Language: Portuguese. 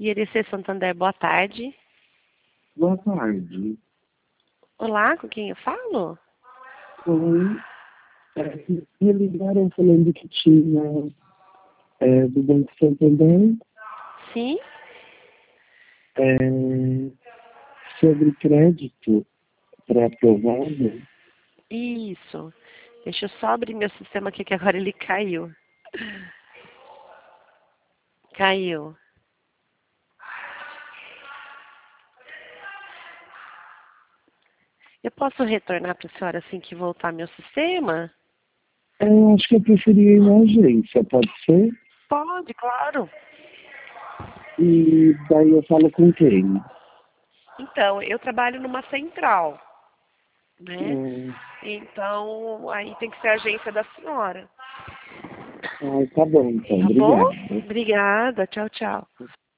IRC Santander, boa tarde. Boa tarde. Olá, com quem eu falo? Oi. Me ligaram falando que tinha do Banco Santander Sim? sobre crédito para aprovado. Isso. Deixa eu só abrir meu sistema aqui que agora ele caiu. Caiu. Eu posso retornar para a senhora assim que voltar meu sistema? Acho que eu preferia ir na agência, pode ser? Pode, claro. E daí eu falo com quem? Então, eu trabalho numa central, né? Hum, Então, aí tem que ser a agência da senhora. tá bom, então. Tá bom? Obrigado. Obrigada. Tchau, tchau.